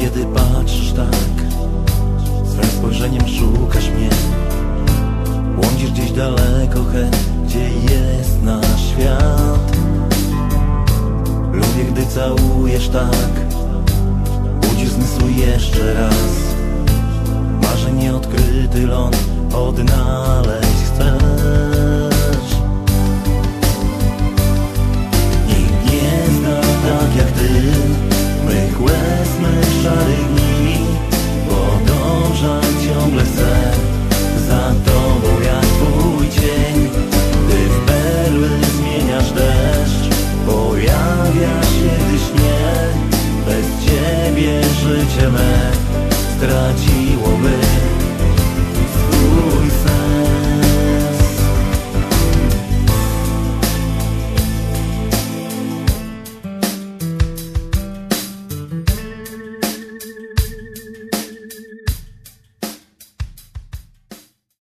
Kiedy patrzysz tak, swym spojrzeniem szukasz mnie. Błądzisz gdzieś daleko, hej, gdzie jest nasz świat. Lubię, gdy całujesz tak, budzisz zmysły jeszcze raz. Marzeń nieodkryty ląd odnaleźć chcę.